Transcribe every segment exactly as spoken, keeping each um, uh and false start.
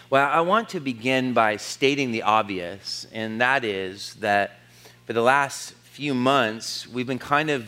Well, I want to begin by stating the obvious, and that is that for the last few months, we've been kind of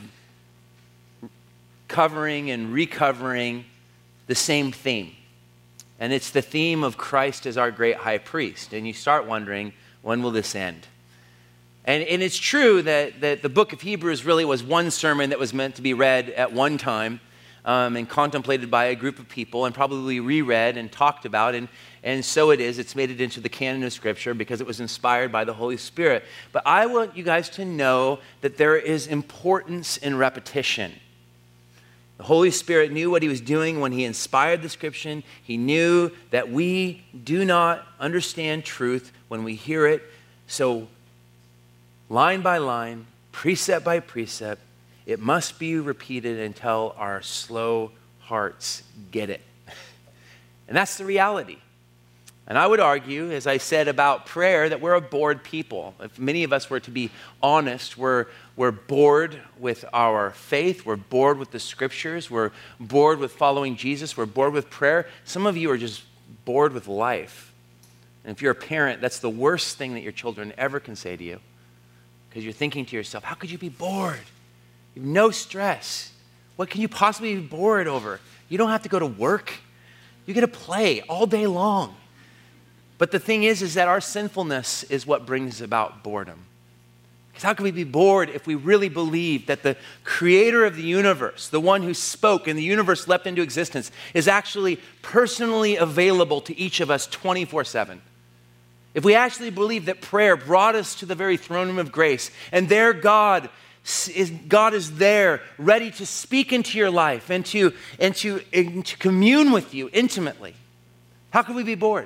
covering and recovering the same theme. And it's the theme of Christ as our great high priest. And you start wondering, when will this end? And, and it's true that, that the book of Hebrews really was one sermon that was meant to be read at one time um, and contemplated by a group of people and probably reread and talked about. And, and so it is. It's made it into the canon of Scripture because it was inspired by the Holy Spirit. But I want you guys to know that there is importance in repetition. The Holy Spirit knew what he was doing when he inspired the Scripture. He knew that we do not understand truth when we hear it. So line by line, precept by precept, it must be repeated until our slow hearts get it. And that's the reality. And I would argue, as I said about prayer, that we're a bored people. If many of us were to be honest, we're, we're bored with our faith. We're bored with the Scriptures. We're bored with following Jesus. We're bored with prayer. Some of you are just bored with life. And if you're a parent, that's the worst thing that your children ever can say to you. Because you're thinking to yourself, how could you be bored? You have no stress. What can you possibly be bored over? You don't have to go to work. You get to play all day long. But the thing is, is that our sinfulness is what brings about boredom. Because how can we be bored if we really believe that the creator of the universe, the one who spoke and the universe leapt into existence, is actually personally available to each of us twenty-four seven? If we actually believe that prayer brought us to the very throne room of grace, and there God is, God is there ready to speak into your life and to, and to, and to commune with you intimately, how can we be bored?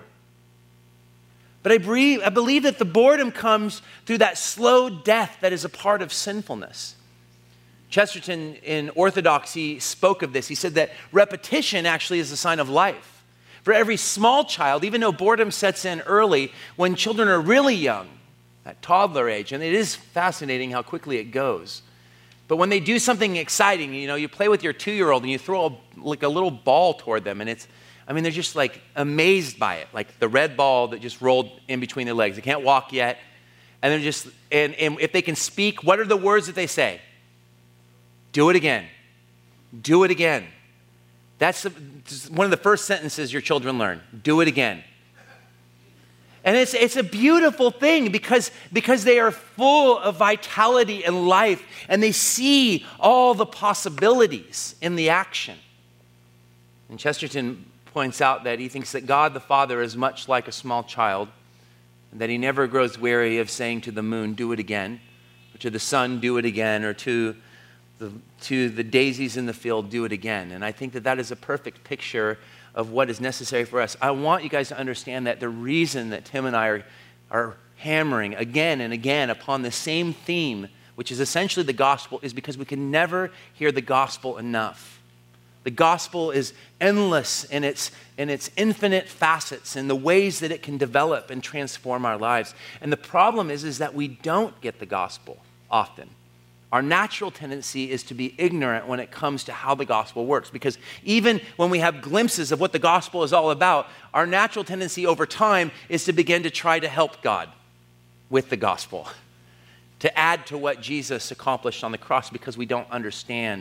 But I believe, I believe that the boredom comes through that slow death that is a part of sinfulness. Chesterton in Orthodoxy spoke of this. He said that repetition actually is a sign of life. For every small child, even though boredom sets in early, when children are really young, at toddler age, and it is fascinating how quickly it goes. But when they do something exciting, you know, you play with your two-year-old and you throw a, like a little ball toward them, and it's, I mean, they're just like amazed by it, like the red ball that just rolled in between their legs. They can't walk yet, and they're just, and, and if they can speak, what are the words that they say? Do it again. Do it again. That's the, one of the first sentences your children learn. Do it again. And it's, it's a beautiful thing because, because they are full of vitality and life, and they see all the possibilities in the action. And Chesterton points out that he thinks that God the Father is much like a small child, and that he never grows weary of saying to the moon, do it again, or to the sun, do it again, or to The, to the daisies in the field, do it again. And I think that that is a perfect picture of what is necessary for us. I want you guys to understand that the reason that Tim and I are, are hammering again and again upon the same theme, which is essentially the gospel, is because we can never hear the gospel enough. The gospel is endless in its, in its infinite facets and the ways that it can develop and transform our lives. And the problem is, is that we don't get the gospel often. Our natural tendency is to be ignorant when it comes to how the gospel works, because even when we have glimpses of what the gospel is all about, our natural tendency over time is to begin to try to help God with the gospel, to add to what Jesus accomplished on the cross, because we don't understand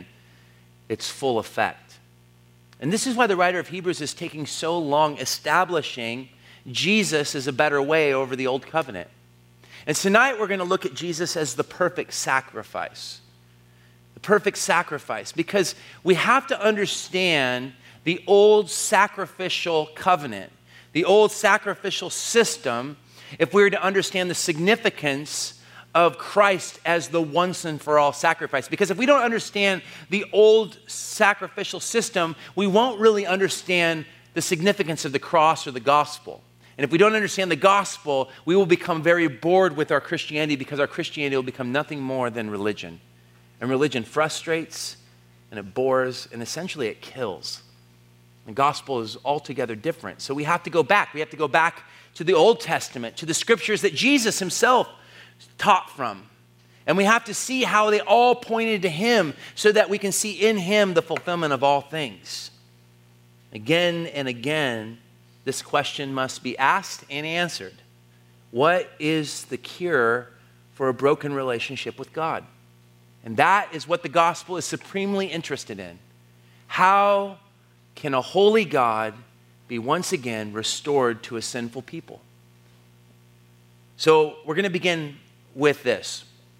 its full effect. And this is why the writer of Hebrews is taking so long establishing Jesus as a better way over the old covenant. And tonight we're going to look at Jesus as the perfect sacrifice. The perfect sacrifice. Because we have to understand the old sacrificial covenant, the old sacrificial system, if we were to understand the significance of Christ as the once and for all sacrifice. Because if we don't understand the old sacrificial system, we won't really understand the significance of the cross or the gospel. And if we don't understand the gospel, we will become very bored with our Christianity, because our Christianity will become nothing more than religion. And religion frustrates, and it bores, and essentially it kills. The gospel is altogether different. So we have to go back. We have to go back to the Old Testament, to the scriptures that Jesus himself taught from. And we have to see how they all pointed to him, so that we can see in him the fulfillment of all things. Again and again, this question must be asked and answered. What is the cure for a broken relationship with God? And that is what the gospel is supremely interested in. How can a holy God be once again restored to a sinful people? So we're going to begin with this.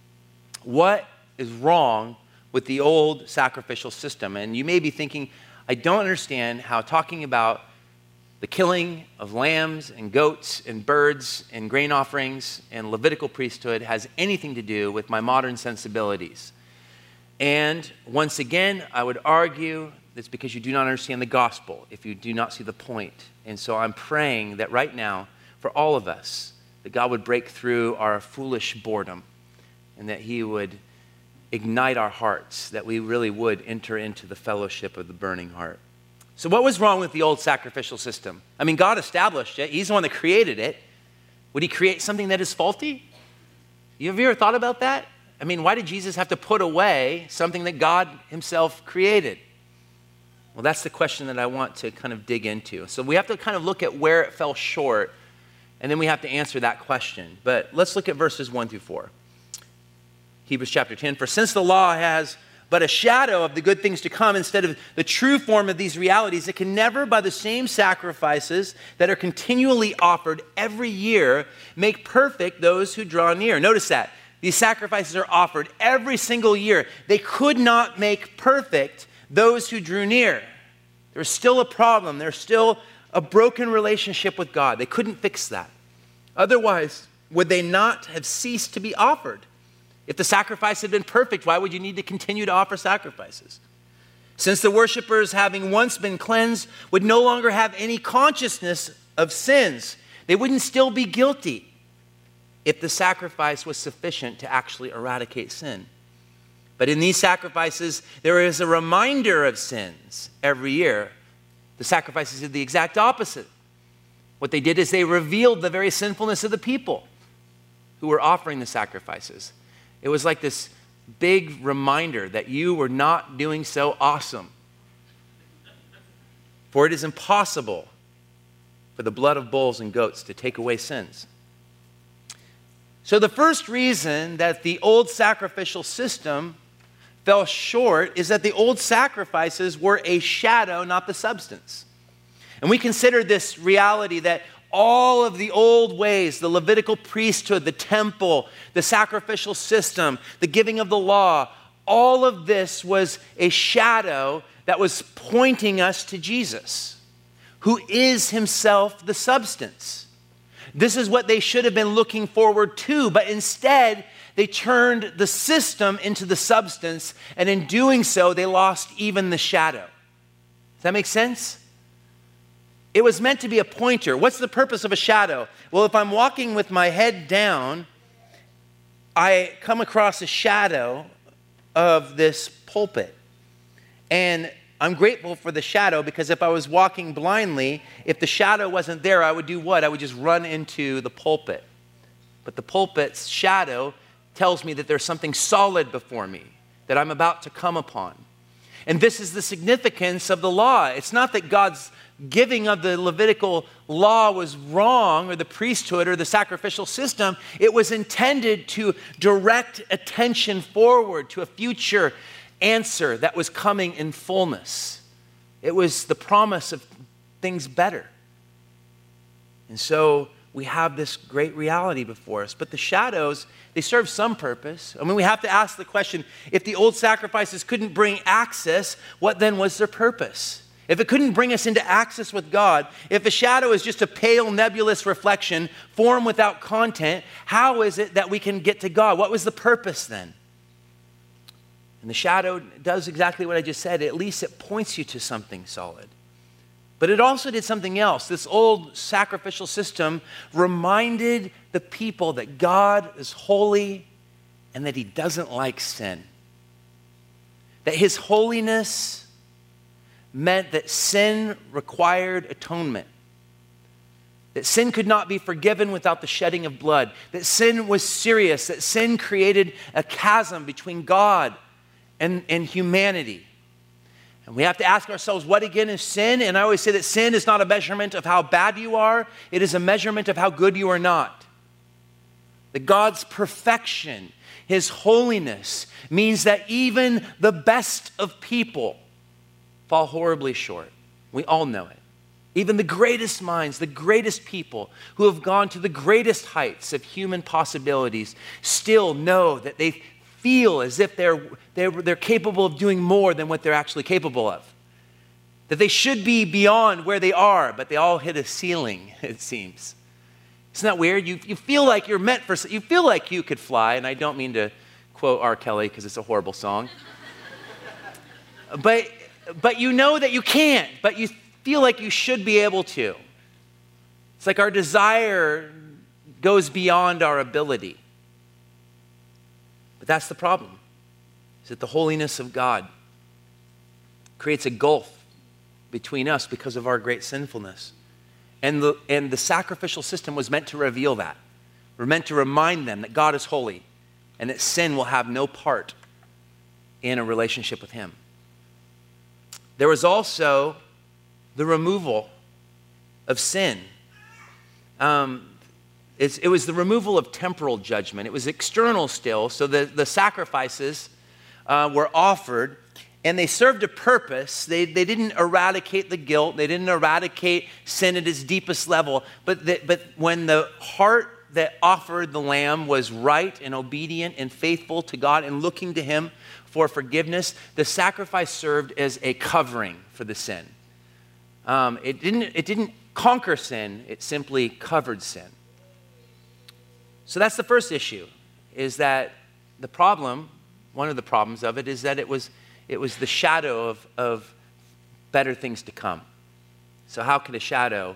What is wrong with the old sacrificial system? And you may be thinking, I don't understand how talking about the killing of lambs and goats and birds and grain offerings and Levitical priesthood has anything to do with my modern sensibilities. And once again, I would argue it's because you do not understand the gospel, if you do not see the point. And so I'm praying that right now, for all of us, that God would break through our foolish boredom and that he would ignite our hearts, that we really would enter into the fellowship of the burning heart. So what was wrong with the old sacrificial system? I mean, God established it. He's the one that created it. Would he create something that is faulty? You have you ever thought about that? I mean, why did Jesus have to put away something that God himself created? Well, that's the question that I want to kind of dig into. So we have to kind of look at where it fell short, and then we have to answer that question. But let's look at verses one through four. Hebrews chapter ten, for since the law has but a shadow of the good things to come instead of the true form of these realities, it can never, by the same sacrifices that are continually offered every year, make perfect those who draw near. Notice that. These sacrifices are offered every single year. They could not make perfect those who drew near. There's still a problem. There's still a broken relationship with God. They couldn't fix that. Otherwise, would they not have ceased to be offered? If the sacrifice had been perfect, why would you need to continue to offer sacrifices? Since the worshipers, having once been cleansed, would no longer have any consciousness of sins, they wouldn't still be guilty if the sacrifice was sufficient to actually eradicate sin. But in these sacrifices, there is a reminder of sins every year. The sacrifices did the exact opposite. What they did is they revealed the very sinfulness of the people who were offering the sacrifices. It was like this big reminder that you were not doing so awesome. For it is impossible for the blood of bulls and goats to take away sins. So the first reason that the old sacrificial system fell short is that the old sacrifices were a shadow, not the substance. And we consider this reality that all of the old ways, the Levitical priesthood, the temple, the sacrificial system, the giving of the law, all of this was a shadow that was pointing us to Jesus, who is himself the substance. This is what they should have been looking forward to, but instead they turned the system into the substance, and in doing so, they lost even the shadow. Does that make sense? It was meant to be a pointer. What's the purpose of a shadow? Well, if I'm walking with my head down, I come across a shadow of this pulpit. And I'm grateful for the shadow because if I was walking blindly, if the shadow wasn't there, I would do what? I would just run into the pulpit. But the pulpit's shadow tells me that there's something solid before me that I'm about to come upon. And this is the significance of the law. It's not that God's giving of the Levitical law was wrong, or the priesthood or the sacrificial system. It was intended to direct attention forward to a future answer that was coming in fullness. It was the promise of things better. And so we have this great reality before us. But the shadows, they serve some purpose. I mean, we have to ask the question, if the old sacrifices couldn't bring access, what then was their purpose? If it couldn't bring us into access with God, if a shadow is just a pale, nebulous reflection, form without content, how is it that we can get to God? What was the purpose then? And the shadow does exactly what I just said. At least it points you to something solid. But it also did something else. This old sacrificial system reminded the people that God is holy and that he doesn't like sin. That his holiness meant that sin required atonement. That sin could not be forgiven without the shedding of blood. That sin was serious. That sin created a chasm between God and, and humanity. And we have to ask ourselves, what again is sin? And I always say that sin is not a measurement of how bad you are. It is a measurement of how good you are not. That God's perfection, his holiness, means that even the best of people fall horribly short. We all know it. Even the greatest minds, the greatest people who have gone to the greatest heights of human possibilities still know that they feel as if they're, they're, they're capable of doing more than what they're actually capable of. That they should be beyond where they are, but they all hit a ceiling, it seems. Isn't that weird? You, you feel like you're meant for, you feel like you could fly, and I don't mean to quote R. Kelly because it's a horrible song. but, but you know that you can't, but you feel like you should be able to. It's like our desire goes beyond our ability. But that's the problem, is that the holiness of God creates a gulf between us because of our great sinfulness. And the, and the sacrificial system was meant to reveal that. We're meant to remind them that God is holy and that sin will have no part in a relationship with him. There was also the removal of sin. Um, it's, it was the removal of temporal judgment. It was external still, so the, the sacrifices uh, were offered, and they served a purpose. They, they didn't eradicate the guilt. They didn't eradicate sin at its deepest level. But, the, but when the heart that offered the lamb was right and obedient and faithful to God and looking to him for forgiveness, the sacrifice served as a covering for the sin. Um, it didn't, it didn't conquer sin. It simply covered sin. So that's the first issue, is that the problem, one of the problems of it, is that it was, it was the shadow of, of better things to come. So how could a shadow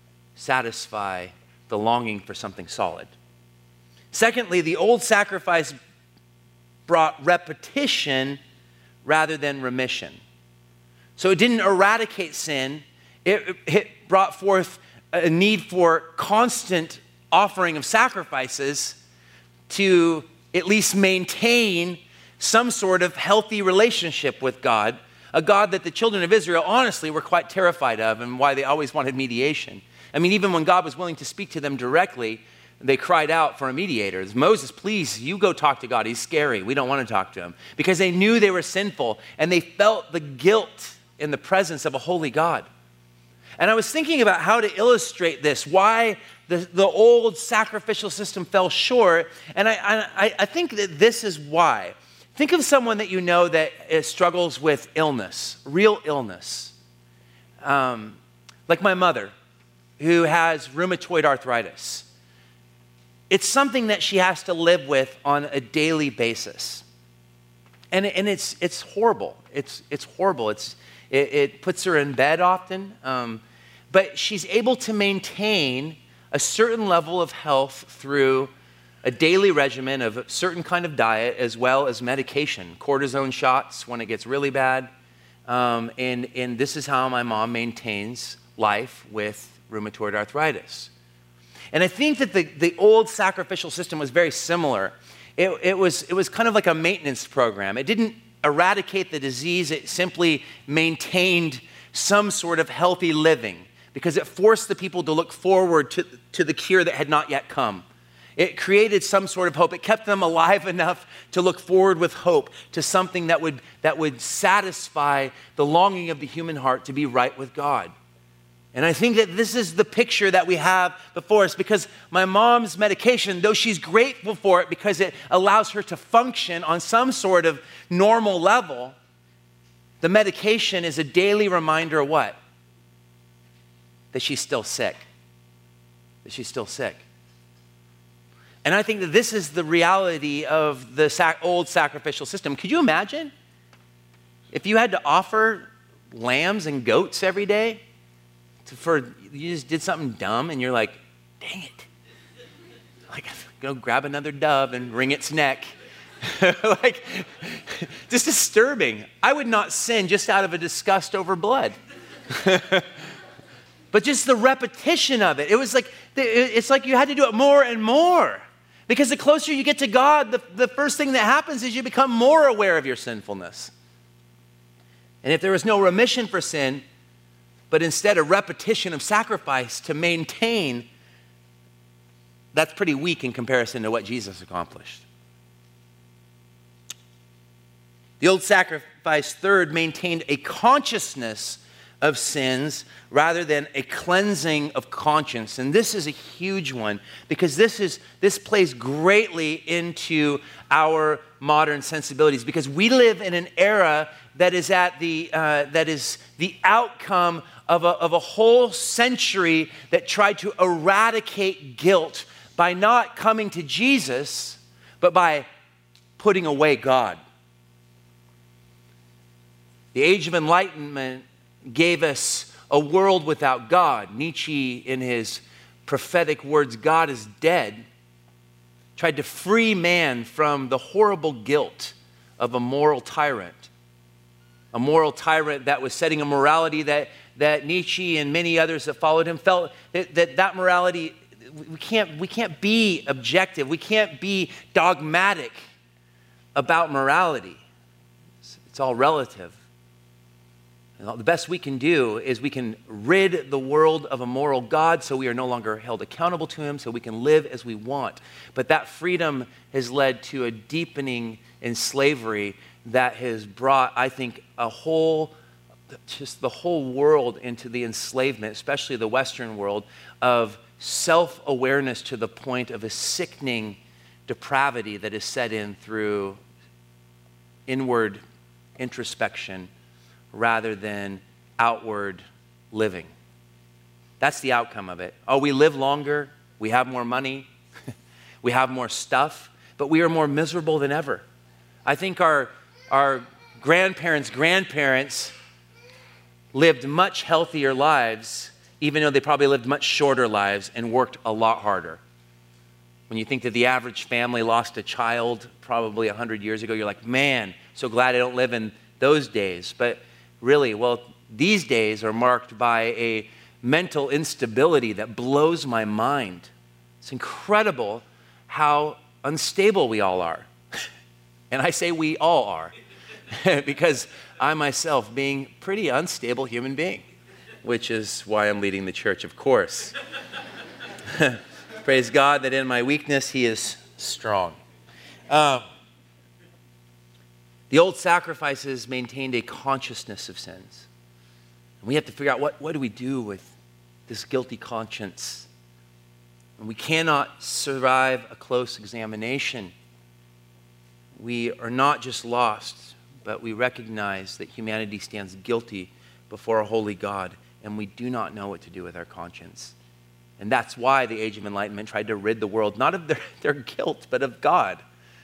satisfy the longing for something solid? Secondly, the old sacrifice brought repetition rather than remission. So it didn't eradicate sin. It, it brought forth a need for constant offering of sacrifices to at least maintain some sort of healthy relationship with God, a God that the children of Israel honestly were quite terrified of and why they always wanted mediation. I mean, even when God was willing to speak to them directly, they cried out for a mediator. Moses, please, you go talk to God. He's scary. We don't want to talk to him. Because they knew they were sinful and they felt the guilt in the presence of a holy God. And I was thinking about how to illustrate this, why the, the old sacrificial system fell short. And I, I, I think that this is why. Think of someone that you know that struggles with illness, real illness. Um, like my mother, who has rheumatoid arthritis. It's something that she has to live with on a daily basis. And, and it's, it's horrible. It's, it's horrible. It's, it, it puts her in bed often. Um, but she's able to maintain a certain level of health through a daily regimen of a certain kind of diet as well as medication, cortisone shots when it gets really bad. Um, and, and this is how my mom maintains life with rheumatoid arthritis. And I think that the, the old sacrificial system was very similar. It, it, was, it was kind of like a maintenance program. It didn't eradicate the disease. It simply maintained some sort of healthy living because it forced the people to look forward to, to the cure that had not yet come. It created some sort of hope. It kept them alive enough to look forward with hope to something that would, that would satisfy the longing of the human heart to be right with God. And I think that this is the picture that we have before us because my mom's medication, though she's grateful for it because it allows her to function on some sort of normal level, the medication is a daily reminder of what? That she's still sick. That she's still sick. And I think that this is the reality of the sac- old sacrificial system. Could you imagine if you had to offer lambs and goats every day? To, for you just did something dumb and you're like, dang it. Like, go grab another dove and wring its neck. Like, just disturbing. I would not sin just out of a disgust over blood. But just the repetition of it. It was like, it's like you had to do it more and more. Because the closer you get to God, the, the first thing that happens is you become more aware of your sinfulness. And if there was no remission for sin, but instead a repetition of sacrifice to maintain, that's pretty weak in comparison to what Jesus accomplished. The old sacrifice, third, maintained a consciousness of sins rather than a cleansing of conscience. And this is a huge one because this is this plays greatly into our modern sensibilities, because we live in an era that is at the uh, that is the outcome of a, of a whole century that tried to eradicate guilt by not coming to Jesus, but by putting away God. The Age of Enlightenment gave us a world without God. Nietzsche, in his prophetic words, "God is dead," tried to free man from the horrible guilt of a moral tyrant. A moral tyrant that was setting a morality that, that Nietzsche and many others that followed him felt that that, that morality, we can't, we can't be objective. We can't be dogmatic about morality. It's, it's all relative. And the best we can do is we can rid the world of a moral God so we are no longer held accountable to him, so we can live as we want. But that freedom has led to a deepening in slavery that has brought, I think, a whole, just the whole world into the enslavement, especially the Western world, of self-awareness to the point of a sickening depravity that is set in through inward introspection rather than outward living. That's the outcome of it. Oh, we live longer, we have more money, we have more stuff, but we are more miserable than ever. I think our, our grandparents' grandparents lived much healthier lives, even though they probably lived much shorter lives and worked a lot harder. When you think that the average family lost a child probably one hundred years ago, you're like, man, so glad I don't live in those days. But really, well, these days are marked by a mental instability that blows my mind. It's incredible how unstable we all are. And I say we all are because I myself being a pretty unstable human being, which is why I'm leading the church, of course. Praise God that in my weakness, he is strong. Uh, The old sacrifices maintained a consciousness of sins. And we have to figure out what, what do we do with this guilty conscience. And we cannot survive a close examination. We are not just lost, but we recognize that humanity stands guilty before a holy God, and we do not know what to do with our conscience. And that's why the Age of Enlightenment tried to rid the world, not of their, their guilt, but of God.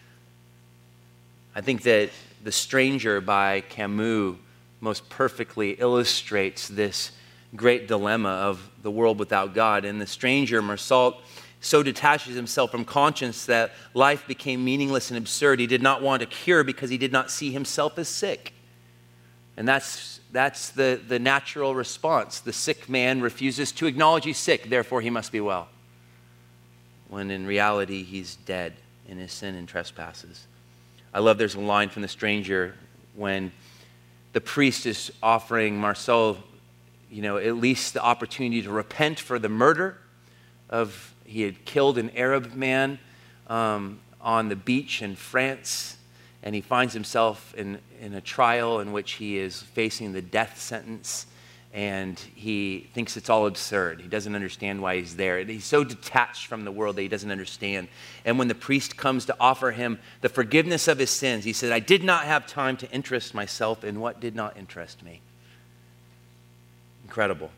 I think that The Stranger by Camus most perfectly illustrates this great dilemma of the world without God. In The Stranger, Marsault so detaches himself from conscience that life became meaningless and absurd. He did not want a cure because he did not see himself as sick. And that's, that's the, the natural response. The sick man refuses to acknowledge he's sick, therefore he must be well. When in reality, he's dead in his sin and trespasses. I love there's a line from The Stranger when the priest is offering Marceau, you know, at least the opportunity to repent for the murder of, he had killed an Arab man um, on the beach in France, and he finds himself in, in a trial in which he is facing the death sentence, and he thinks it's all absurd. He doesn't understand why he's there. He's so detached from the world that he doesn't understand. And when the priest comes to offer him the forgiveness of his sins, he said, I did not have time to interest myself in what did not interest me. Incredible.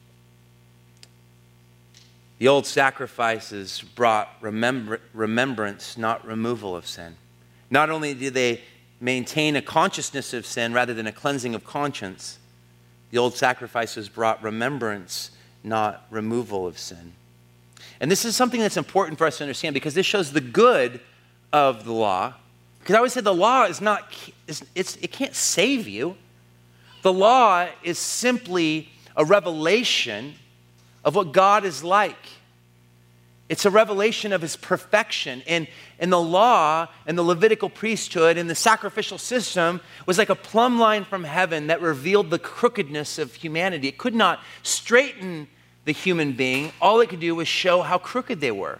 The old sacrifices brought remember, remembrance, not removal of sin. Not only did they maintain a consciousness of sin rather than a cleansing of conscience, the old sacrifices brought remembrance, not removal of sin. And this is something that's important for us to understand because this shows the good of the law. Because I always said the law is not, it's, it's, it can't save you. The law is simply a revelation of what God is like. It's a revelation of his perfection. And, and the law and the Levitical priesthood and the sacrificial system was like a plumb line from heaven that revealed the crookedness of humanity. It could not straighten the human being. All it could do was show how crooked they were.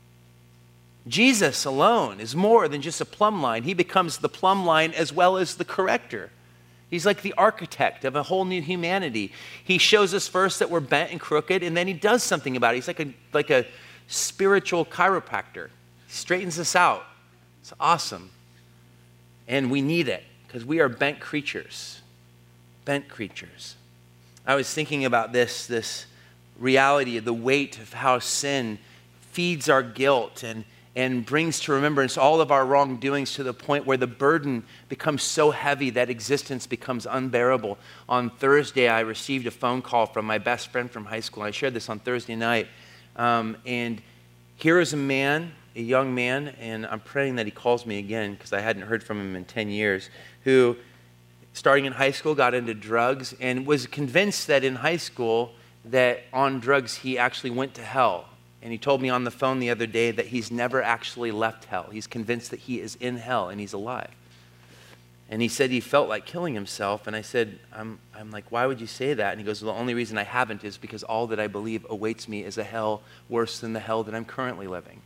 Jesus alone is more than just a plumb line. He becomes the plumb line as well as the corrector. He's like the architect of a whole new humanity. He shows us first that we're bent and crooked, and then he does something about it. He's like a, like a spiritual chiropractor. He straightens us out. It's awesome. And we need it because we are bent creatures. Bent creatures. I was thinking about this, this reality of the weight of how sin feeds our guilt and and brings to remembrance all of our wrongdoings to the point where the burden becomes so heavy that existence becomes unbearable. On Thursday, I received a phone call from my best friend from high school. I shared this on Thursday night. Um, and here is a man, a young man, and I'm praying that he calls me again because I hadn't heard from him in ten years, who, starting in high school, got into drugs and was convinced that in high school that on drugs he actually went to hell. And he told me on the phone the other day that he's never actually left hell. He's convinced that he is in hell and he's alive. And he said he felt like killing himself. And I said, I'm, I'm like, why would you say that? And he goes, well, the only reason I haven't is because all that I believe awaits me is a hell worse than the hell that I'm currently living.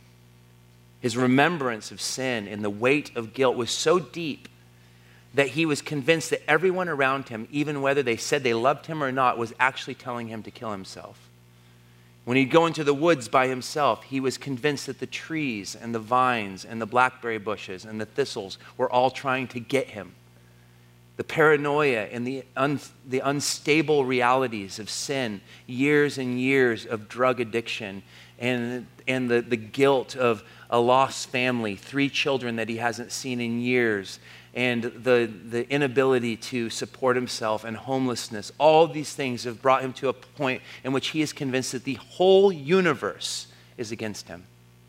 His remembrance of sin and the weight of guilt was so deep that he was convinced that everyone around him, even whether they said they loved him or not, was actually telling him to kill himself. When he'd go into the woods by himself, he was convinced that the trees and the vines and the blackberry bushes and the thistles were all trying to get him. The paranoia and the, un, the unstable realities of sin, years and years of drug addiction, and, and the, the guilt of a lost family, three children that he hasn't seen in years, and the, the inability to support himself and homelessness. All these things have brought him to a point in which he is convinced that the whole universe is against him.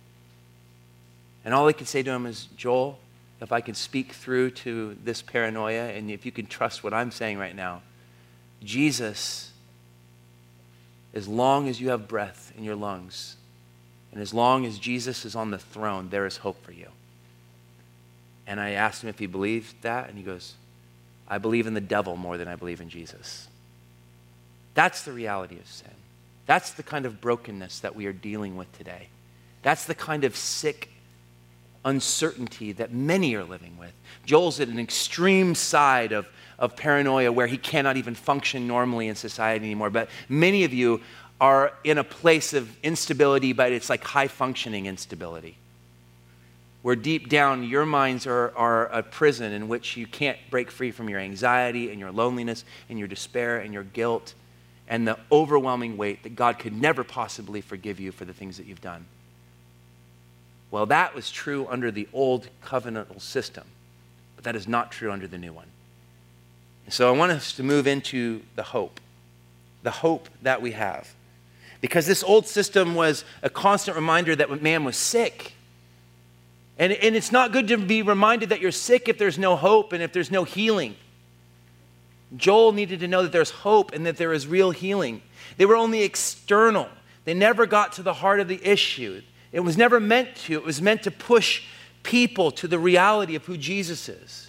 And all I can say to him is, Joel, if I can speak through to this paranoia, and if you can trust what I'm saying right now, Jesus, as long as you have breath in your lungs, and as long as Jesus is on the throne, there is hope for you. And I asked him if he believed that, and he goes, I believe in the devil more than I believe in Jesus. That's the reality of sin. That's the kind of brokenness that we are dealing with today. That's the kind of sick uncertainty that many are living with. Joel's at an extreme side of, of paranoia where he cannot even function normally in society anymore. But many of you are in a place of instability, but it's like high-functioning instability, where deep down your minds are, are a prison in which you can't break free from your anxiety and your loneliness and your despair and your guilt and the overwhelming weight that God could never possibly forgive you for the things that you've done. Well, that was true under the old covenantal system, but that is not true under the new one. So I want us to move into the hope, the hope that we have. Because this old system was a constant reminder that man was sick. And, and it's not good to be reminded that you're sick if there's no hope and if there's no healing. Joel needed to know that there's hope and that there is real healing. They were only external. They never got to the heart of the issue. It was never meant to. It was meant to push people to the reality of who Jesus is.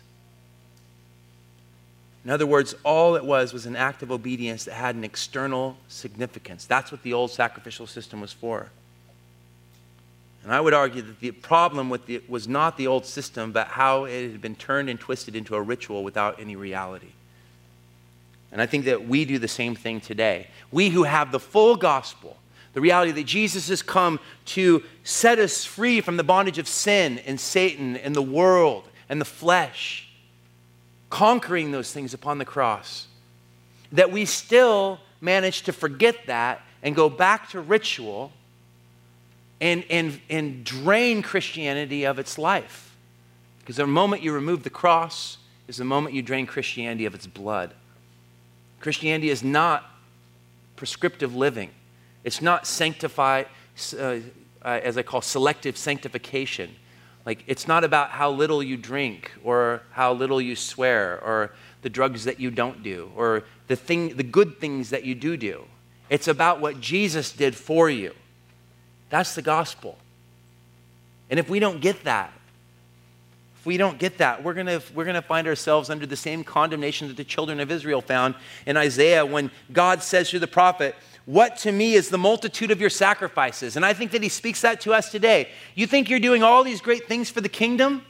In other words, all it was was an act of obedience that had an external significance. That's what the old sacrificial system was for. And I would argue that the problem with it was not the old system, but how it had been turned and twisted into a ritual without any reality. And I think that we do the same thing today. We who have the full gospel, the reality that Jesus has come to set us free from the bondage of sin and Satan and the world and the flesh, conquering those things upon the cross, that we still manage to forget that and go back to ritual and, and, and drain Christianity of its life. Because the moment you remove the cross is the moment you drain Christianity of its blood. Christianity is not prescriptive living. It's not sanctified, uh, uh, as I call selective sanctification. Like, it's not about how little you drink or how little you swear or the drugs that you don't do or the thing, the good things that you do do. It's about what Jesus did for you. That's the gospel. And if we don't get that, if we don't get that, we're gonna, we're gonna find ourselves under the same condemnation that the children of Israel found in Isaiah when God says through the prophet, what to me is the multitude of your sacrifices? And I think that he speaks that to us today. You think you're doing all these great things for the kingdom?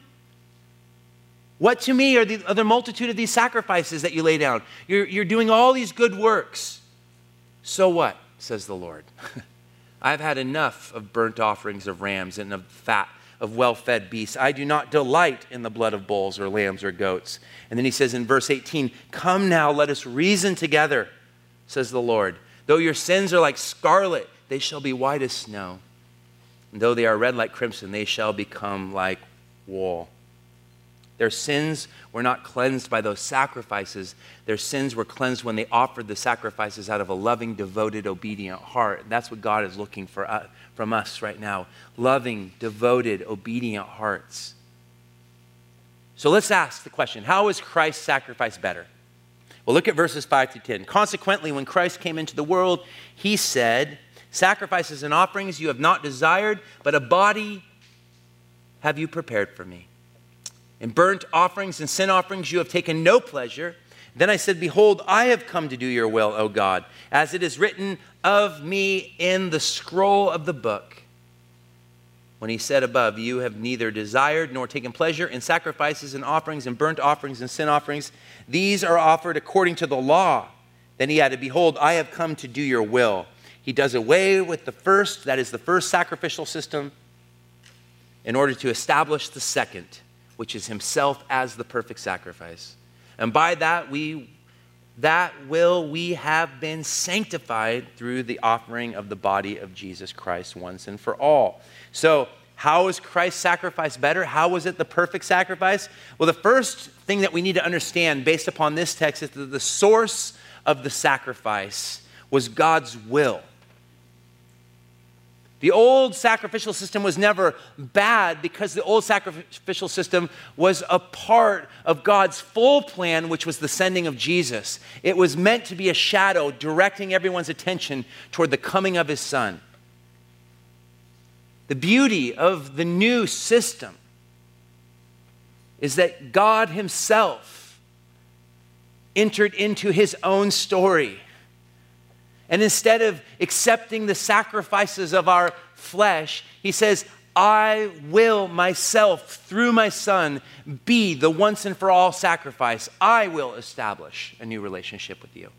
What to me are the, are the multitude of these sacrifices that you lay down? You're, you're doing all these good works. So what, says the Lord? I've had enough of burnt offerings of rams and of fat of well-fed beasts. I do not delight in the blood of bulls or lambs or goats. And then he says in verse eighteen, come now, let us reason together, says the Lord. Though your sins are like scarlet, they shall be white as snow. And though they are red like crimson, they shall become like wool. Their sins were not cleansed by those sacrifices. Their sins were cleansed when they offered the sacrifices out of a loving, devoted, obedient heart. And that's what God is looking for uh, from us right now. Loving, devoted, obedient hearts. So let's ask the question, how is Christ's sacrifice better? Well, look at verses five through ten. Consequently, when Christ came into the world, he said, sacrifices and offerings you have not desired, but a body have you prepared for me. In burnt offerings and sin offerings you have taken no pleasure. Then I said, behold, I have come to do your will, O God, as it is written of me in the scroll of the book. When he said above, you have neither desired nor taken pleasure in sacrifices and offerings and burnt offerings and sin offerings. These are offered according to the law. Then he added, behold, I have come to do your will. He does away with the first, that is the first sacrificial system, in order to establish the second, which is himself as the perfect sacrifice. And by that we that will we have been sanctified through the offering of the body of Jesus Christ once and for all. So how is Christ's sacrifice better? How was it the perfect sacrifice? Well, the first thing that we need to understand based upon this text is that the source of the sacrifice was God's will. The old sacrificial system was never bad because the old sacrificial system was a part of God's full plan, which was the sending of Jesus. It was meant to be a shadow directing everyone's attention toward the coming of his Son. The beauty of the new system is that God himself entered into his own story. And instead of accepting the sacrifices of our flesh, he says, I will myself, through my Son, be the once and for all sacrifice. I will establish a new relationship with you.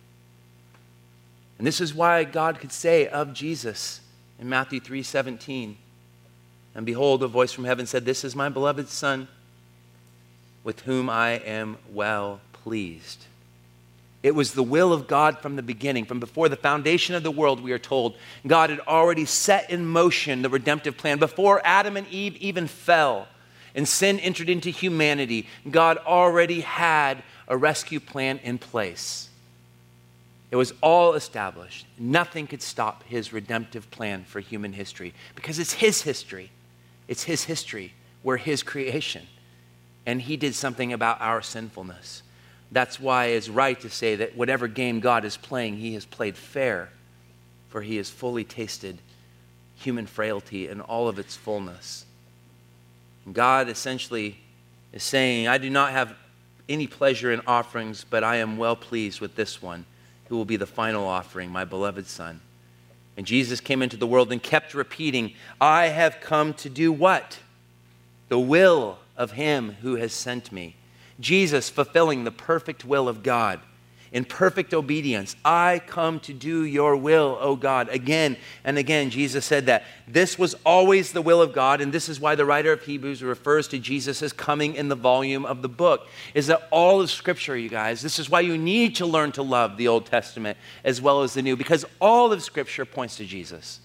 And this is why God could say of Jesus in Matthew three seventeen, and behold, a voice from heaven said, this is my beloved Son, with whom I am well pleased. It was the will of God from the beginning. From before the foundation of the world, we are told, God had already set in motion the redemptive plan. Before Adam and Eve even fell and sin entered into humanity, God already had a rescue plan in place. It was all established. Nothing could stop his redemptive plan for human history because it's his history. It's his history. We're his creation. And he did something about our sinfulness. That's why it's right to say that whatever game God is playing, he has played fair, for he has fully tasted human frailty in all of its fullness. And God essentially is saying, I do not have any pleasure in offerings, but I am well pleased with this one, who will be the final offering, my beloved Son. And Jesus came into the world and kept repeating, I have come to do what? The will of him who has sent me. Jesus fulfilling the perfect will of God in perfect obedience. I come to do your will, O God. Again and again, Jesus said that. This was always the will of God, and this is why the writer of Hebrews refers to Jesus as coming in the volume of the book, is that all of Scripture, you guys, this is why you need to learn to love the Old Testament as well as the New, because all of Scripture points to Jesus.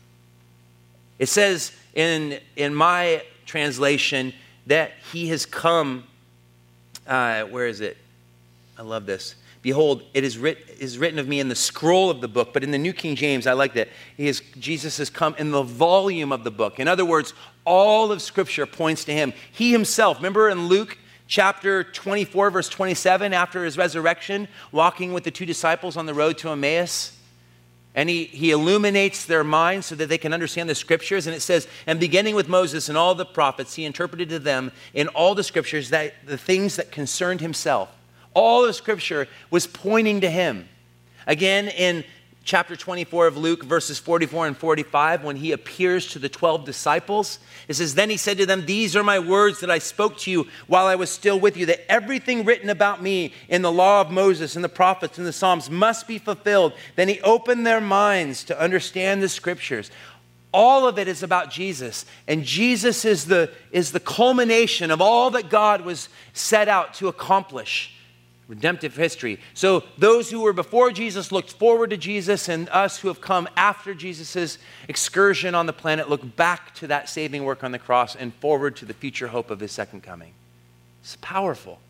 It says in, in my translation that he has come. Uh, where is it? I love this. Behold, it is, writ- is written of me in the scroll of the book. But in the New King James, I like that. He is, Jesus has come in the volume of the book. In other words, all of Scripture points to him. He himself, remember in Luke chapter twenty-four, verse twenty-seven, after his resurrection, walking with the two disciples on the road to Emmaus? And he, he illuminates their minds so that they can understand the scriptures. And it says, and beginning with Moses and all the prophets, he interpreted to them in all the scriptures that the things that concerned himself. All the scripture was pointing to him. Again, in chapter twenty-four of Luke, verses forty-four and forty-five, when he appears to the twelve disciples, it says, then he said to them, these are my words that I spoke to you while I was still with you, that everything written about me in the law of Moses and the prophets and the Psalms must be fulfilled. Then he opened their minds to understand the scriptures. All of it is about Jesus. And Jesus is the, is the culmination of all that God was set out to accomplish. Redemptive history. So those who were before Jesus looked forward to Jesus, and us who have come after Jesus' excursion on the planet look back to that saving work on the cross and forward to the future hope of his second coming. It's powerful.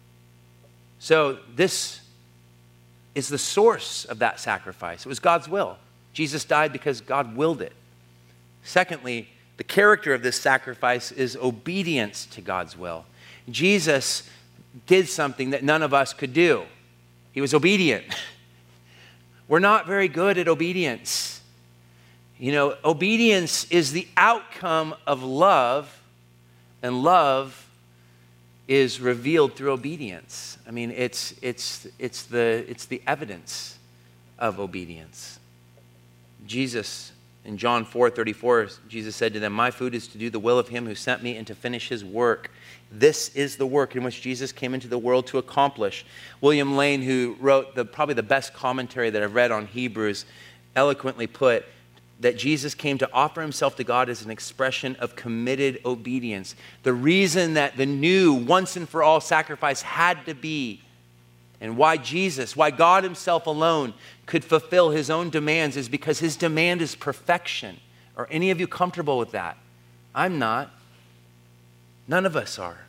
So this is the source of that sacrifice. It was God's will. Jesus died because God willed it. Secondly, the character of this sacrifice is obedience to God's will. Jesus did something that none of us could do. He was obedient. We're not very good at obedience. You know, obedience is the outcome of love, and love is revealed through obedience. I mean, it's it's it's the it's the evidence of obedience. Jesus, in John four thirty-four, Jesus said to them, my food is to do the will of him who sent me and to finish his work. This is the work in which Jesus came into the world to accomplish. William Lane, who wrote the, probably the best commentary that I've read on Hebrews, eloquently put that Jesus came to offer himself to God as an expression of committed obedience. The reason that the new once and for all sacrifice had to be, and why Jesus, why God himself alone could fulfill his own demands, is because his demand is perfection. Are any of you comfortable with that? I'm not. None of us are.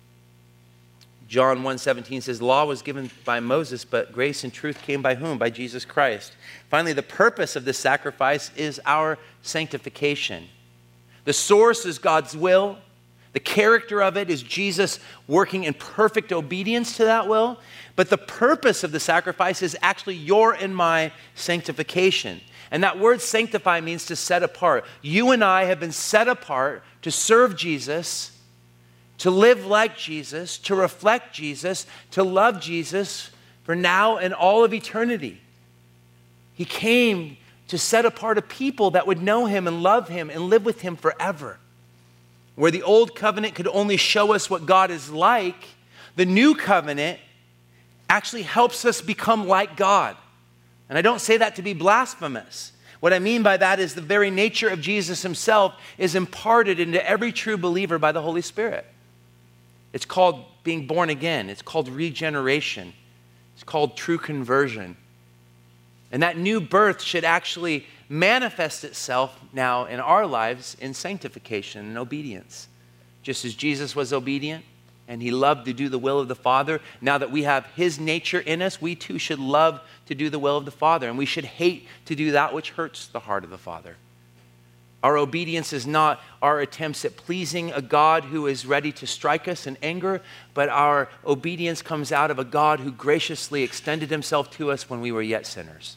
John one seventeen says, law was given by Moses, but grace and truth came by whom? By Jesus Christ. Finally, the purpose of this sacrifice is our sanctification. The source is God's will. The character of it is Jesus working in perfect obedience to that will. But the purpose of the sacrifice is actually your and my sanctification. And that word sanctify means to set apart. You and I have been set apart to serve Jesus, to live like Jesus, to reflect Jesus, to love Jesus for now and all of eternity. He came to set apart a people that would know him and love him and live with him forever. Where the old covenant could only show us what God is like, the new covenant actually helps us become like God. And I don't say that to be blasphemous. What I mean by that is the very nature of Jesus himself is imparted into every true believer by the Holy Spirit. It's called being born again. It's called regeneration. It's called true conversion. And that new birth should actually manifest itself now in our lives in sanctification and obedience. Just as Jesus was obedient and he loved to do the will of the Father, now that we have his nature in us, we too should love to do the will of the Father. And we should hate to do that which hurts the heart of the Father. Our obedience is not our attempts at pleasing a God who is ready to strike us in anger, but our obedience comes out of a God who graciously extended himself to us when we were yet sinners.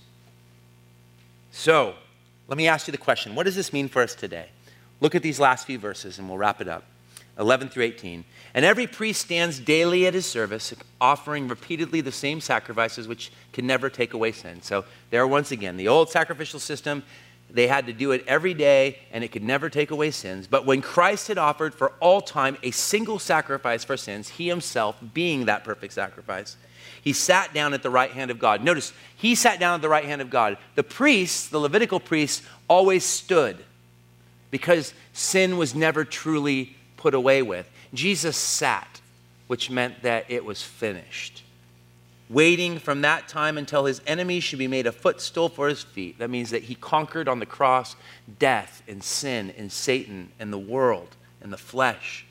So, let me ask you the question, what does this mean for us today? Look at these last few verses and we'll wrap it up. eleven through eighteen. And every priest stands daily at his service, offering repeatedly the same sacrifices which can never take away sin. So there once again, the old sacrificial system, they had to do it every day and it could never take away sins. But when Christ had offered for all time a single sacrifice for sins, he himself being that perfect sacrifice, he sat down at the right hand of God. Notice, he sat down at the right hand of God. The priests, the Levitical priests, always stood because sin was never truly put away with. Jesus sat, which meant that it was finished. Waiting from that time until his enemies should be made a footstool for his feet. That means that he conquered on the cross death and sin and Satan and the world and the flesh.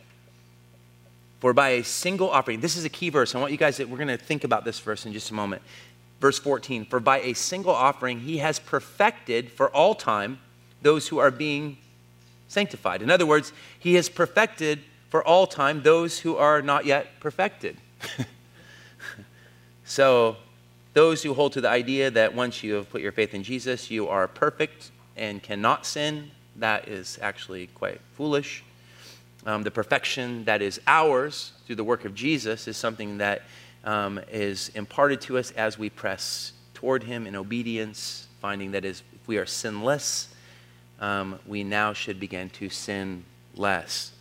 For by a single offering, this is a key verse. I want you guys, we're going to think about this verse in just a moment. Verse fourteen, for by a single offering, he has perfected for all time those who are being sanctified. In other words, he has perfected for all time those who are not yet perfected. So those who hold to the idea that once you have put your faith in Jesus, you are perfect and cannot sin, that is actually quite foolish. Um, the perfection that is ours through the work of Jesus is something that um, is imparted to us as we press toward him in obedience, finding that is, if we are sinless, um, we now should begin to sin less.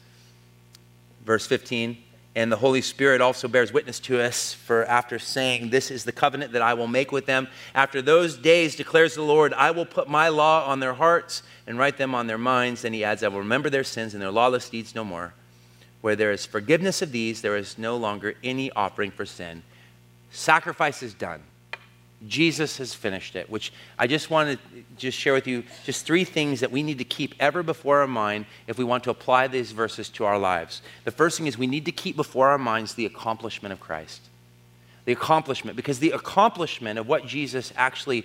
Verse fifteen, and the Holy Spirit also bears witness to us, for after saying, this is the covenant that I will make with them. After those days, declares the Lord, I will put my law on their hearts and write them on their minds. Then he adds, I will remember their sins and their lawless deeds no more. Where there is forgiveness of these, there is no longer any offering for sin. Sacrifice is done. Jesus has finished it, which I just want to just share with you just three things that we need to keep ever before our mind if we want to apply these verses to our lives. The first thing is we need to keep before our minds the accomplishment of Christ. The accomplishment, because the accomplishment of what Jesus actually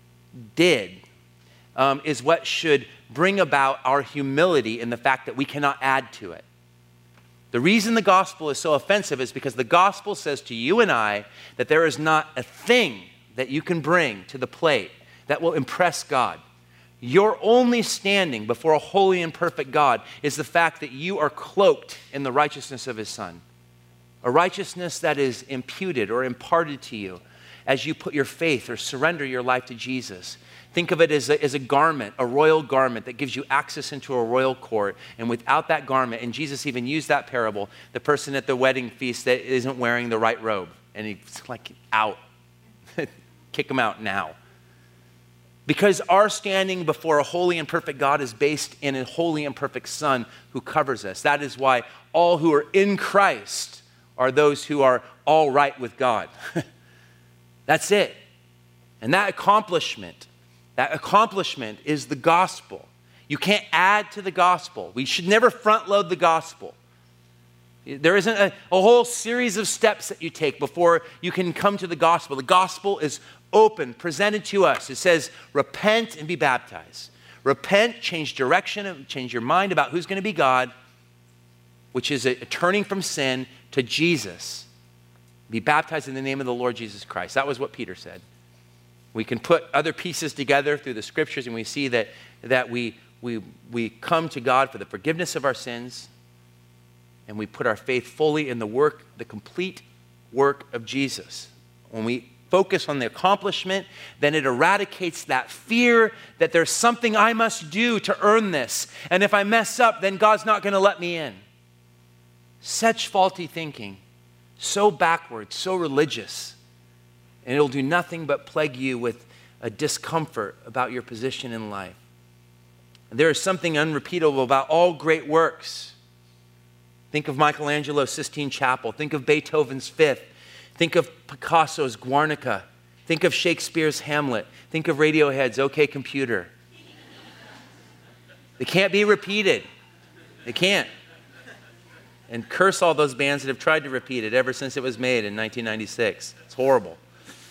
did um, is what should bring about our humility in the fact that we cannot add to it. The reason the gospel is so offensive is because the gospel says to you and I that there is not a thing that you can bring to the plate that will impress God. Your only standing before a holy and perfect God is the fact that you are cloaked in the righteousness of his Son. A righteousness that is imputed or imparted to you as you put your faith or surrender your life to Jesus. Think of it as a, as a garment, a royal garment that gives you access into a royal court. And without that garment, and Jesus even used that parable, the person at the wedding feast that isn't wearing the right robe, and he's like, out. Kick him out now. Because our standing before a holy and perfect God is based in a holy and perfect Son who covers us. That is why all who are in Christ are those who are all right with God. That's it. And that accomplishment, that accomplishment is the gospel. You can't add to the gospel. We should never front load the gospel. There isn't a, a whole series of steps that you take before you can come to the gospel. The gospel is open, presented to us. It says, repent and be baptized. Repent, change direction, change your mind about who's going to be God, which is a, a turning from sin to Jesus. Be baptized in the name of the Lord Jesus Christ. That was what Peter said. We can put other pieces together through the scriptures, and we see that, that we, we, we come to God for the forgiveness of our sins, and we put our faith fully in the work, the complete work of Jesus. When we focus on the accomplishment, then it eradicates that fear that there's something I must do to earn this. And if I mess up, then God's not going to let me in. Such faulty thinking, so backward, so religious. And it'll do nothing but plague you with a discomfort about your position in life. And there is something unrepeatable about all great works. Think of Michelangelo's Sistine Chapel. Think of Beethoven's Fifth. Think of Picasso's Guernica. Think of Shakespeare's Hamlet. Think of Radiohead's OK Computer. They can't be repeated. They can't. And curse all those bands that have tried to repeat it ever since it was made in nineteen ninety-six. It's horrible.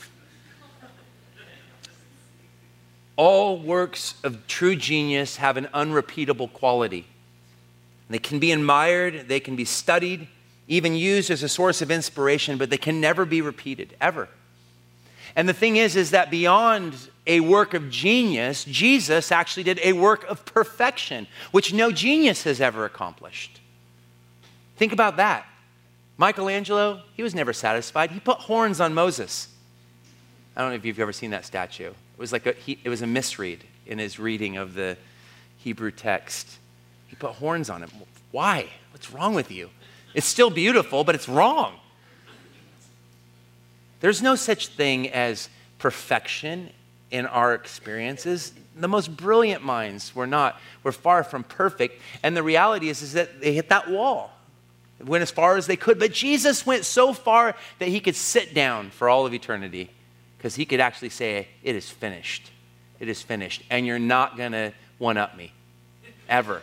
All works of true genius have an unrepeatable quality. They can be admired, they can be studied, even used as a source of inspiration, but they can never be repeated, ever. And the thing is, is that beyond a work of genius, Jesus actually did a work of perfection, which no genius has ever accomplished. Think about that. Michelangelo, he was never satisfied. He put horns on Moses. I don't know if you've ever seen that statue. It was like a, he, it was a misread in his reading of the Hebrew text. He put horns on him. Why? What's wrong with you? It's still beautiful, but it's wrong. There's no such thing as perfection in our experiences. The most brilliant minds were not, were far from perfect. And the reality is, is that they hit that wall. It went as far as they could. But Jesus went so far that he could sit down for all of eternity because he could actually say, it is finished. It is finished. And you're not going to one-up me, ever.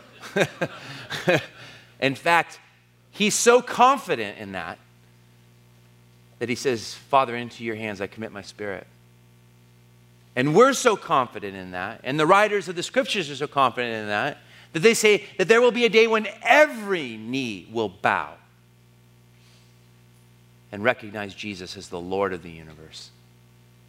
In fact, he's so confident in that that he says, Father, into your hands I commit my spirit. And we're so confident in that, and the writers of the scriptures are so confident in that, that they say that there will be a day when every knee will bow and recognize Jesus as the Lord of the universe.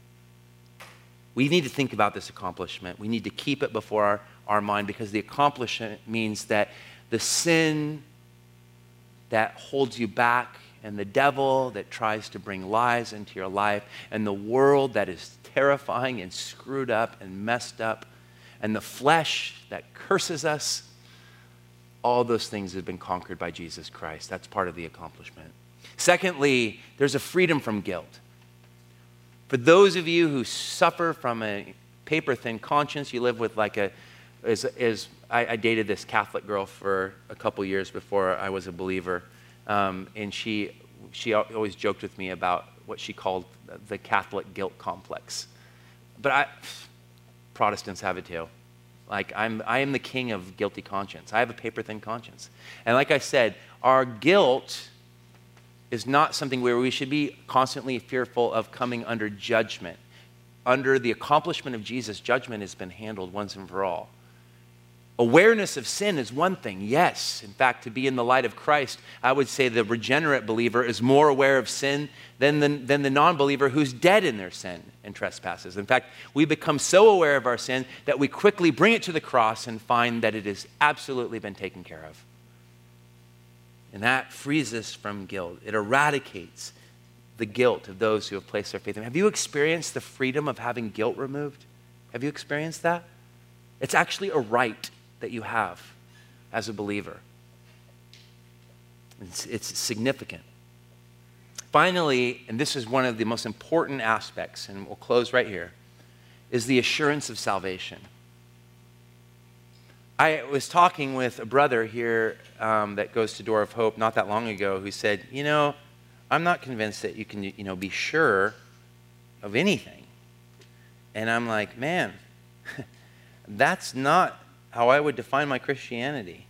We need to think about this accomplishment. We need to keep it before our, our mind, because the accomplishment means that the sin that holds you back, and the devil that tries to bring lies into your life, and the world that is terrifying and screwed up and messed up, and the flesh that curses us, all those things have been conquered by Jesus Christ. That's part of the accomplishment. Secondly, there's a freedom from guilt. For those of you who suffer from a paper-thin conscience, you live with like a, is, is I, I dated this Catholic girl for a couple years before I was a believer, um, and she, she always joked with me about what she called the Catholic guilt complex. But I, Protestants have it too. Like, I'm, I am the king of guilty conscience. I have a paper-thin conscience. And like I said, our guilt is not something where we should be constantly fearful of coming under judgment. Under the accomplishment of Jesus, judgment has been handled once and for all. Awareness of sin is one thing, yes. In fact, to be in the light of Christ, I would say the regenerate believer is more aware of sin than the, than the non-believer who's dead in their sin and trespasses. In fact, we become so aware of our sin that we quickly bring it to the cross and find that it has absolutely been taken care of. And that frees us from guilt. It eradicates the guilt of those who have placed their faith in Him. Have you experienced the freedom of having guilt removed? Have you experienced that? It's actually a right that you have as a believer. It's, it's significant. Finally, and this is one of the most important aspects, and we'll close right here, is the assurance of salvation. I was talking with a brother here um, that goes to Door of Hope not that long ago who said, you know, I'm not convinced that you can, you know, be sure of anything. And I'm like, man, that's not how I would define my Christianity.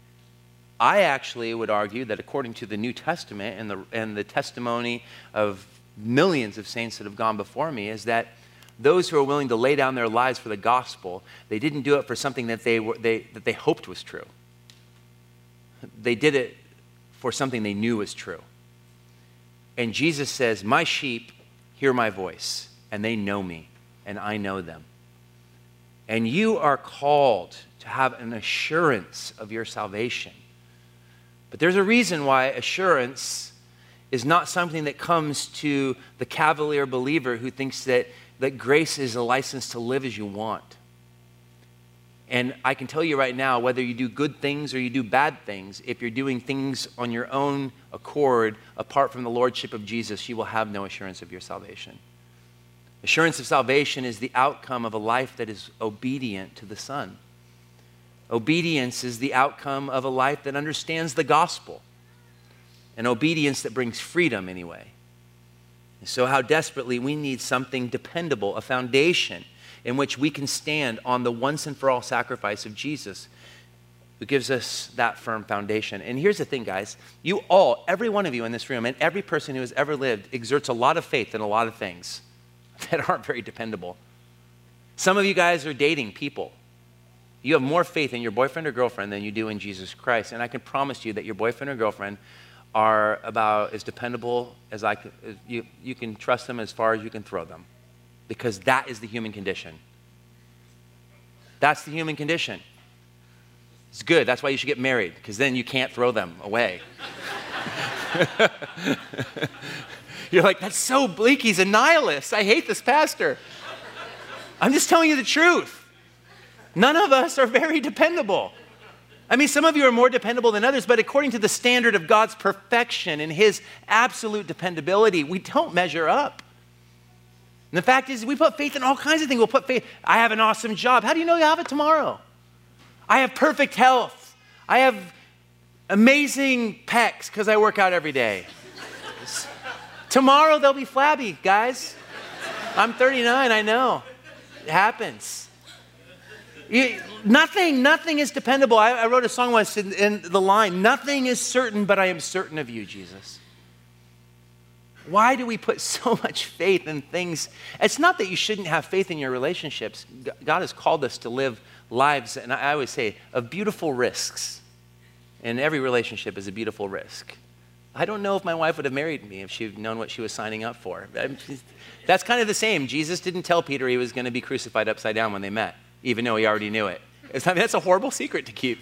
I actually would argue that according to the New Testament and the, and the testimony of millions of saints that have gone before me, is that those who are willing to lay down their lives for the gospel, they didn't do it for something that they, were, they, that they hoped was true. They did it for something they knew was true. And Jesus says, my sheep hear my voice, and they know me, and I know them. And you are called to have an assurance of your salvation. But there's a reason why assurance is not something that comes to the cavalier believer who thinks that, that grace is a license to live as you want. And I can tell you right now, whether you do good things or you do bad things, if you're doing things on your own accord, apart from the lordship of Jesus, you will have no assurance of your salvation. Assurance of salvation is the outcome of a life that is obedient to the Son. Obedience is the outcome of a life that understands the gospel. An obedience that brings freedom anyway. And so how desperately we need something dependable, a foundation in which we can stand on the once and for all sacrifice of Jesus, who gives us that firm foundation. And here's the thing, guys. You all, every one of you in this room, and every person who has ever lived, exerts a lot of faith in a lot of things that aren't very dependable. Some of you guys are dating people. You have more faith in your boyfriend or girlfriend than you do in Jesus Christ. And I can promise you that your boyfriend or girlfriend are about as dependable as I can. You, you can trust them as far as you can throw them. Because that is the human condition. That's the human condition. It's good. That's why you should get married, because then you can't throw them away. You're like, that's so bleak. He's a nihilist. I hate this pastor. I'm just telling you the truth. None of us are very dependable. I mean, some of you are more dependable than others, but according to the standard of God's perfection and His absolute dependability, we don't measure up. And the fact is, we put faith in all kinds of things. We'll put faith. I have an awesome job. How do you know you'll have it tomorrow? I have perfect health. I have amazing pecs because I work out every day. Tomorrow they'll be flabby, guys. I'm thirty-nine, I know. It happens. You, nothing, nothing is dependable. I, I wrote a song once in, in the line, nothing is certain, but I am certain of you, Jesus. Why do we put so much faith in things? It's not that you shouldn't have faith in your relationships. God has called us to live lives, and I always say, of beautiful risks. And every relationship is a beautiful risk. I don't know if my wife would have married me if she'd known what she was signing up for. That's kind of the same. Jesus didn't tell Peter he was going to be crucified upside down when they met, even though he already knew it. It's, I mean, that's a horrible secret to keep.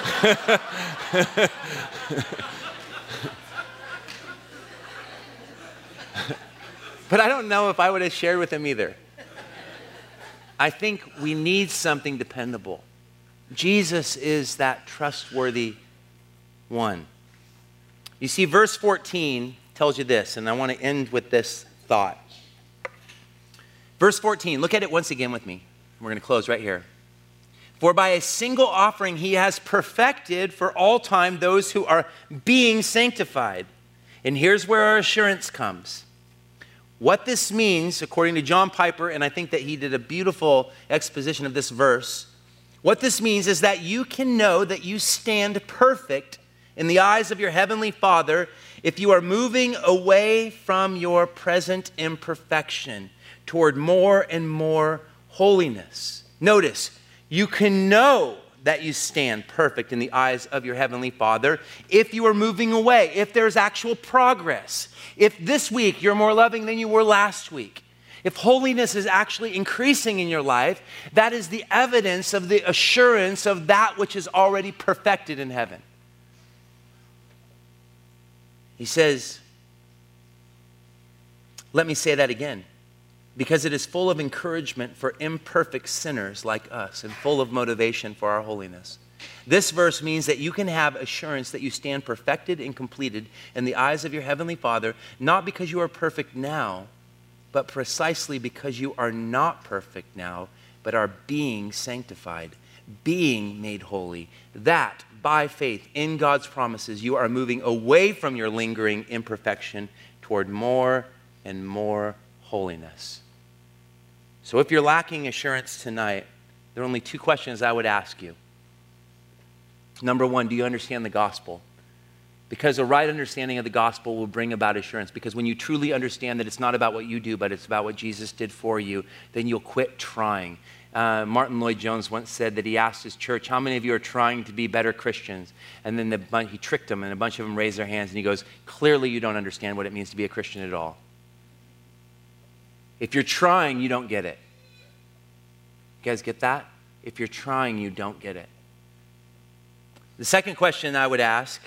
But I don't know if I would have shared with him either. I think we need something dependable. Jesus is that trustworthy one. You see, verse fourteen tells you this, and I want to end with this thought. Verse fourteen, look at it once again with me. We're going to close right here. For by a single offering he has perfected for all time those who are being sanctified. And here's where our assurance comes. What this means, according to John Piper, and I think that he did a beautiful exposition of this verse, what this means is that you can know that you stand perfect in the eyes of your heavenly Father if you are moving away from your present imperfection toward more and more holiness. Notice, you can know that you stand perfect in the eyes of your heavenly Father if you are moving away, if there's actual progress. If this week you're more loving than you were last week, if holiness is actually increasing in your life, that is the evidence of the assurance of that which is already perfected in heaven. He says, let me say that again, because it is full of encouragement for imperfect sinners like us and full of motivation for our holiness. This verse means that you can have assurance that you stand perfected and completed in the eyes of your heavenly Father, not because you are perfect now, but precisely because you are not perfect now, but are being sanctified, being made holy. That, by faith in God's promises, you are moving away from your lingering imperfection toward more and more holiness. So if you're lacking assurance tonight, there are only two questions I would ask you. Number one, do you understand the gospel? Because a right understanding of the gospel will bring about assurance. Because when you truly understand that it's not about what you do, but it's about what Jesus did for you, then you'll quit trying. Uh, Martin Lloyd-Jones once said that he asked his church, how many of you are trying to be better Christians? And then the, he tricked them, and a bunch of them raised their hands, and he goes, clearly you don't understand what it means to be a Christian at all. If you're trying, you don't get it. You guys get that? If you're trying, you don't get it. The second question I would ask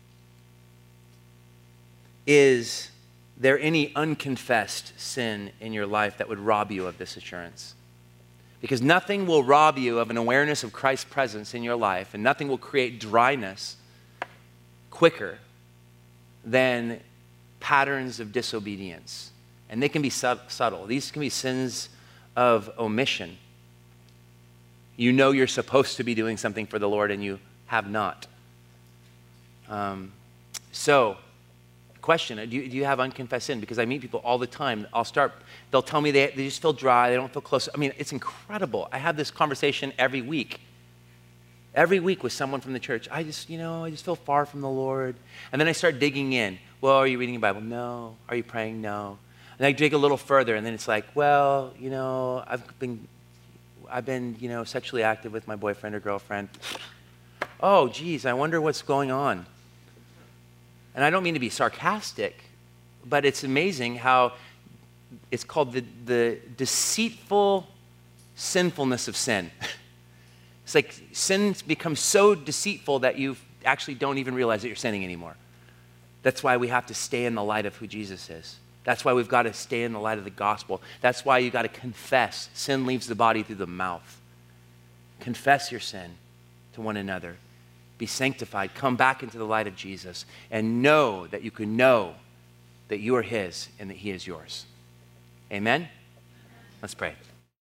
is there any unconfessed sin in your life that would rob you of this assurance? Because nothing will rob you of an awareness of Christ's presence in your life, and nothing will create dryness quicker than patterns of disobedience. And they can be subtle. These can be sins of omission. You know you're supposed to be doing something for the Lord and you have not. Um, so, question, do you, do you have unconfessed sin? Because I meet people all the time. I'll start, they'll tell me they, they just feel dry, they don't feel close. I mean, it's incredible. I have this conversation every week. Every week with someone from the church. I just, you know, I just feel far from the Lord. And then I start digging in. Well, are you reading your Bible? No. Are you praying? No. And I dig a little further, and then it's like, well, you know, I've been, I've been, you know, sexually active with my boyfriend or girlfriend. Oh, geez, I wonder what's going on. And I don't mean to be sarcastic, but it's amazing how it's called the, the deceitful sinfulness of sin. It's like sin becomes so deceitful that you actually don't even realize that you're sinning anymore. That's why we have to stay in the light of who Jesus is. That's why we've got to stay in the light of the gospel. That's why you've got to confess. Sin leaves the body through the mouth. Confess your sin to one another. Be sanctified. Come back into the light of Jesus. And know that you can know that you are his and that he is yours. Amen? Let's pray.